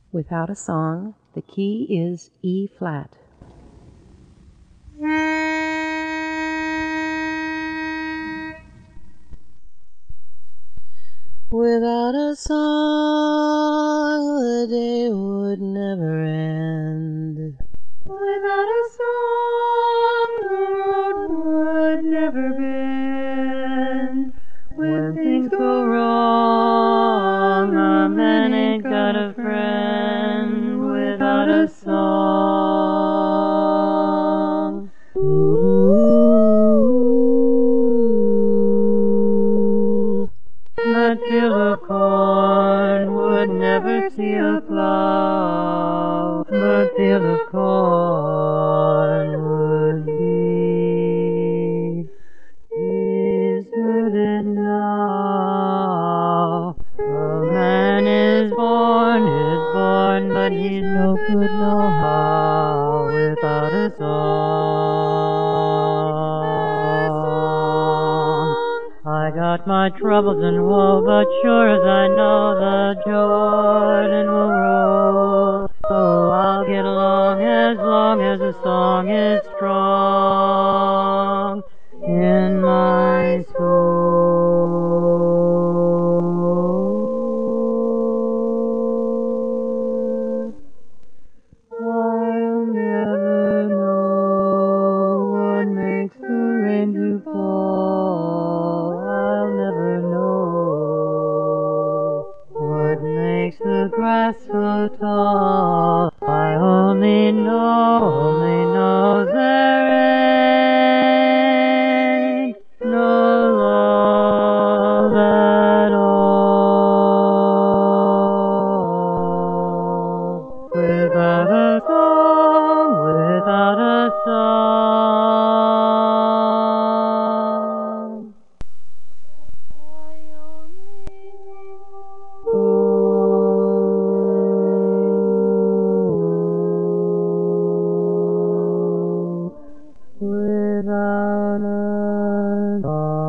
Without a song, the key is E flat. Without a song, the day would never end. Without a song, the road would never bend. When things go wrong, a man ain't got a friend without a song. Ooh. That field of corn would never see a plow. That field of corn would be deserted now. A man is born, but he's no good no how without a song. I got my troubles and woe, but sure as I know the Jordan will roll. So I'll get along as long as the song is strong in my soul. I'll never know what makes the rain to fall. I'll never know what makes the grass so tall. I only know there ain't no love at all without a song, without a song. Without a song.